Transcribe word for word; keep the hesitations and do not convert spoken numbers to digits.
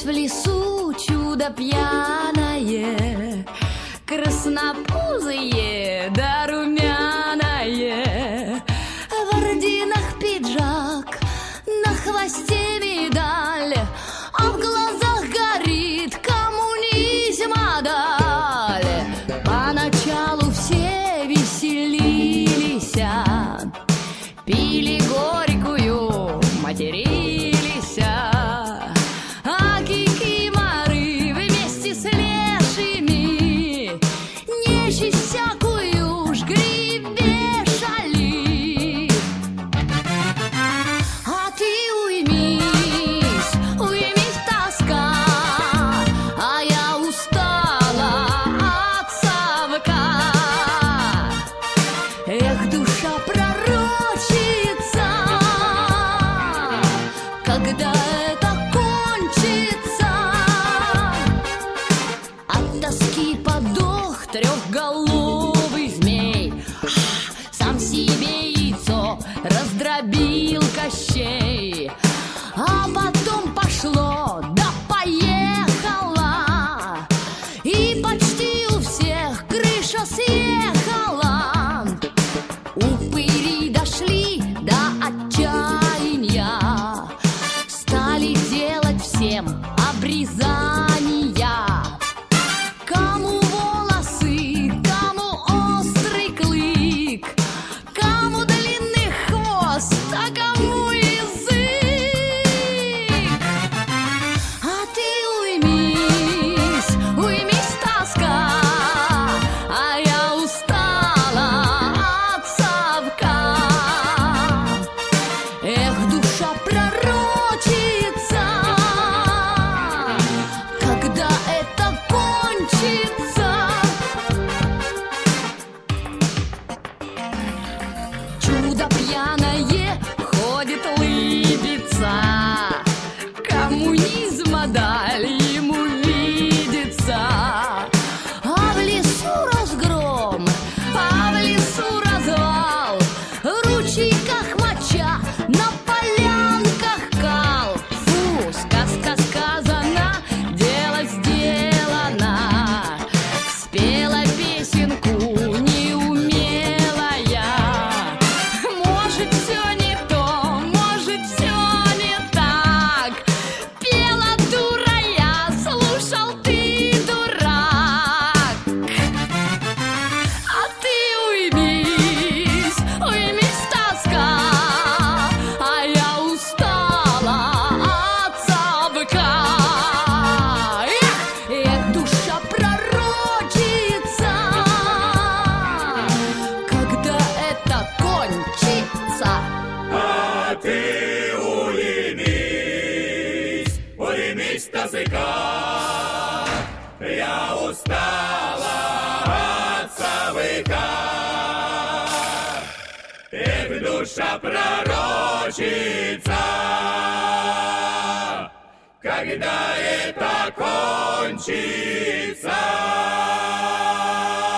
Родилось в лесу чудо пьяное, краснопузое да румяное. В орденах пиджак, на хвосте медаль, а в глазах горит коммунизма даль. Поначалу все веселились, пили горькую, матерились, а кикиморы вместе с лешими нечисть всякую жгли, вешали. А ты уймись, уймись, тоска, а я устала от совка. Эх, душа пророчица, когда это кончится? От тоски подох трехголовый змей, сам себе яйцо раздробил Кощей. А потом пошло, да поехала, и почти у всех крыша съехала. Упыри дошли до отчаяния, стали делать всем обрезания. Кому волосы, кому острый клык, кому длинный хвост, а кому язык. А ты уймись, уймись, тоска, а я устала от совка. Эх, душа пророчица, когда это кончится? Чудо пьяное ходит, лыбится, коммунизма даль ему видится. А в лесу разгром, а в лесу развал, в ручейках моча, на полянках кал. Фу, сказка сказана, дело сделано. Спела песенку неумелая. Может, все не то, может, все не так. Пела дура я, слушал ты, дурак. А ты уймись, уймись, тоска, а я устала от совка. Эх, эх, душа пророчица, когда это кончится? А ты уймись, уймись, тоска, я устала от совка. Эх, душа пророчица, когда это кончится?